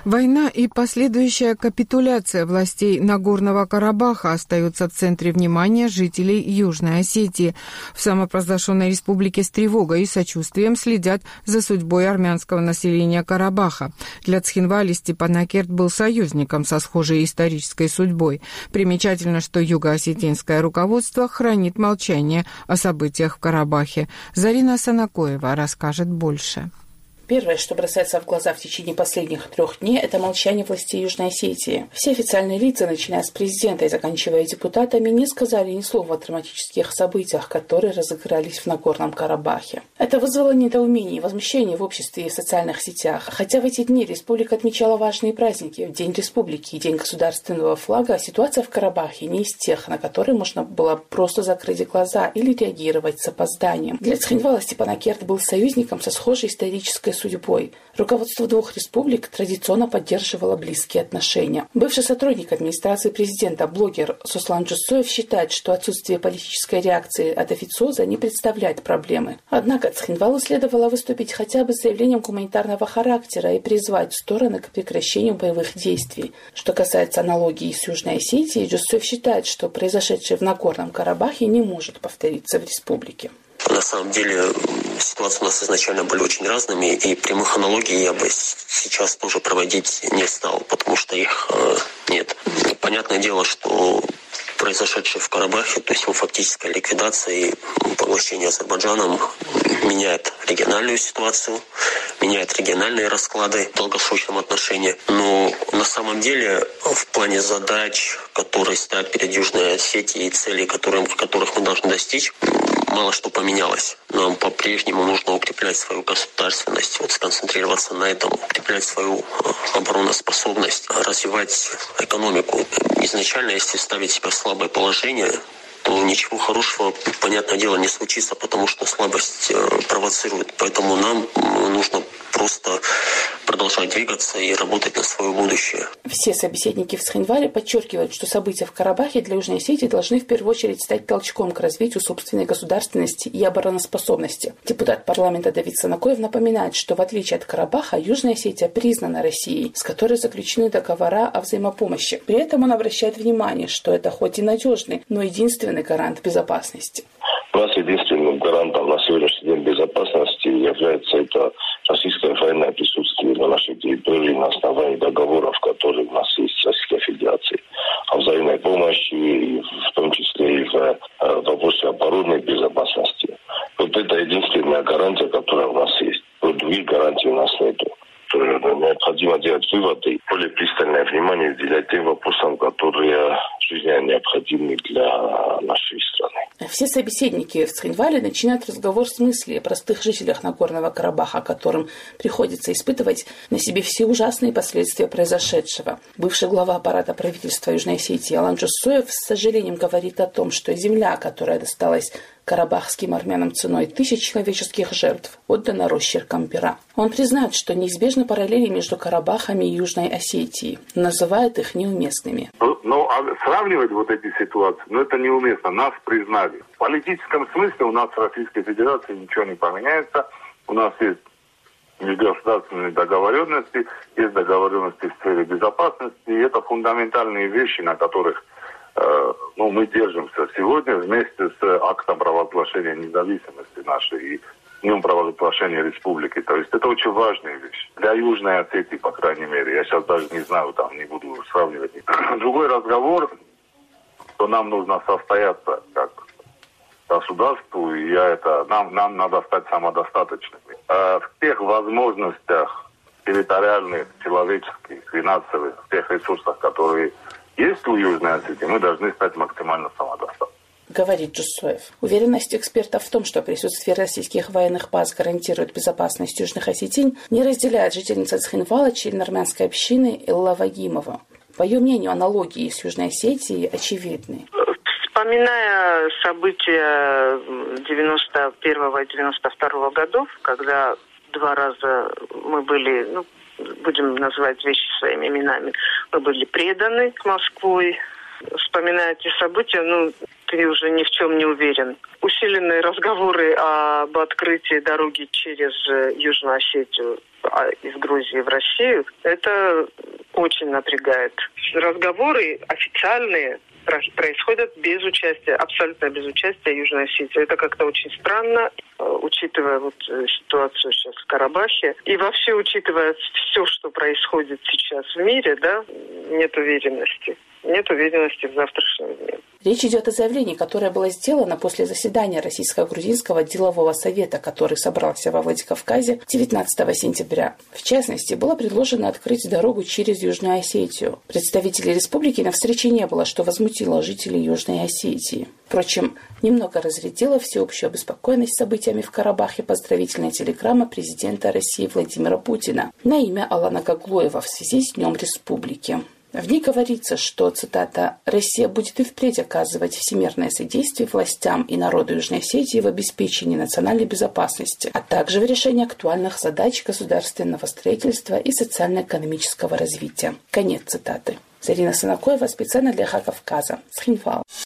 Война и последующая капитуляция властей Нагорного Карабаха остаются в центре внимания жителей Южной Осетии. В самопровозглашенной республике с тревогой и сочувствием следят за судьбой армянского населения Карабаха. Для Цхинвали Степанакерт был союзником со схожей исторической судьбой. Примечательно, что юго-осетинское руководство хранит молчание о событиях в Карабахе. Зарина Санакоева расскажет больше. Первое, что бросается в глаза в течение последних 3 дней, это молчание властей Южной Осетии. Все официальные лица, начиная с президента и заканчивая депутатами, не сказали ни слова о драматических событиях, которые разыгрались в Нагорном Карабахе. Это вызвало недоумение и возмущение в обществе и в социальных сетях. Хотя в эти дни республика отмечала важные праздники. В День республики и День государственного флага ситуация в Карабахе не из тех, на которые можно было просто закрыть глаза или реагировать с опозданием. Для Цхинвала Степанакерт был союзником со схожей исторической судьбой. Руководство 2 республик традиционно поддерживало близкие отношения. Бывший сотрудник администрации президента, блогер Сослан Джусоев считает, что отсутствие политической реакции от официоза не представляет проблемы. Однако Цхинвалу следовало выступить хотя бы с заявлением гуманитарного характера и призвать стороны к прекращению боевых действий. Что касается аналогии с Южной Осетией, Джусоев считает, что произошедшее в Нагорном Карабахе не может повториться в республике. На самом деле ситуации у нас изначально были очень разными, и прямых аналогий я бы сейчас тоже проводить не стал, потому что их нет. Понятное дело, что произошедшее в Карабахе, то есть его фактическая ликвидация и поглощение Азербайджаном меняет региональную ситуацию, меняет региональные расклады в долгосрочном отношении. Но на самом деле в плане задач, которые стоят перед Южной Осетией, и целей, которых мы должны достичь, мало что поменялось. Нам по-прежнему нужно укреплять свою государственность, сконцентрироваться на этом, укреплять свою обороноспособность, развивать экономику. Изначально, если ставить себя в слабое положение, то ничего хорошего, понятное дело, не случится, потому что слабость провоцирует. Поэтому нам нужно просто продолжать двигаться и работать на свое будущее. Все собеседники в Цхинвале подчеркивают, что события в Карабахе для Южной Осетии должны в первую очередь стать толчком к развитию собственной государственности и обороноспособности. Депутат парламента Давид Санакоев напоминает, что в отличие от Карабаха, Южная Осетия признана Россией, с которой заключены договора о взаимопомощи. При этом он обращает внимание, что это хоть и надежный, но единственный гарант безопасности. У нас единственным гарантом на сегодняшний день безопасности является это российское военное присутствие на нашей территории на основании договоров, которые у нас есть с Российской Федерацией. О взаимной помощи, в том числе и в вопросе обороны и безопасности. Вот это единственная гарантия, которая у нас есть. Вот других гарантий у нас нету. Необходимо делать выводы, более пристальное внимание уделять тем вопросам, которые жизненно необходимы для нашей страны. Все собеседники в Цхинвале начинают разговор с мысли о простых жителях Нагорного Карабаха, которым приходится испытывать на себе все ужасные последствия произошедшего. Бывший глава аппарата правительства Южной Осетии Алан Джусоев с сожалением говорит о том, что земля, которая досталась карабахским армянам ценой 1000 человеческих жертв, отдана росчеркам пера. Он признает, что неизбежны параллели между Карабахами и Южной Осетией, называет их неуместными. Сравнивать вот эти ситуации, это неуместно. Нас признали. В политическом смысле у нас в Российской Федерации ничего не поменяется. У нас есть межгосударственные договоренности, есть договоренности в сфере безопасности. И это фундаментальные вещи, на которых мы держимся сегодня вместе с актом провозглашения независимости нашей и днем провозглашения республики. То есть это очень важная вещь. Для Южной Осетии, по крайней мере. Я сейчас даже не знаю, не буду сравнивать. Другой разговор, что нам нужно состояться как государству, и нам надо стать самодостаточными. В тех возможностях территориальных, человеческих, финансовых, тех ресурсах, которые есть у Южной Осетии, мы должны стать максимально самодостаточными. Говорит Джусоев. Уверенность экспертов в том, что присутствие российских военных баз гарантирует безопасность южных осетин, не разделяет жительница Цхинвала, член армянской общины Элла Вагимова. По ее мнению, аналогии с Южной Осетией очевидны. Вспоминая события 91 и 92 годов, когда 2 раза мы были, будем называть вещи своими именами, мы были преданы Москвой. Вспоминая эти события, ты уже ни в чем не уверен. Усиленные разговоры об открытии дороги через Южную Осетию из Грузии в Россию, это очень напрягает. Разговоры официальные происходят без участия, абсолютно без участия Южной Осетии. Это как-то очень странно, учитывая ситуацию сейчас в Карабахе. И вообще, учитывая все, что происходит сейчас в мире, да, нет уверенности. Нет уверенности в завтрашнем дне. Речь идет о заявлении, которое было сделано после заседания Российско-грузинского делового совета, который собрался во Владикавказе 19 сентября. В частности, было предложено открыть дорогу через Южную Осетию. Представителей республики на встрече не было, что возмутило жителей Южной Осетии. Впрочем, немного разрядила всеобщую обеспокоенность событиями в Карабахе поздравительная телеграмма президента России Владимира Путина на имя Алана Гаглоева в связи с Днем Республики. В ней говорится, что, цитата, «Россия будет и впредь оказывать всемирное содействие властям и народу Южной Осетии в обеспечении национальной безопасности, а также в решении актуальных задач государственного строительства и социально-экономического развития». Конец цитаты. Зарина Санакоева специально для Ха Кавказа. Схинвал.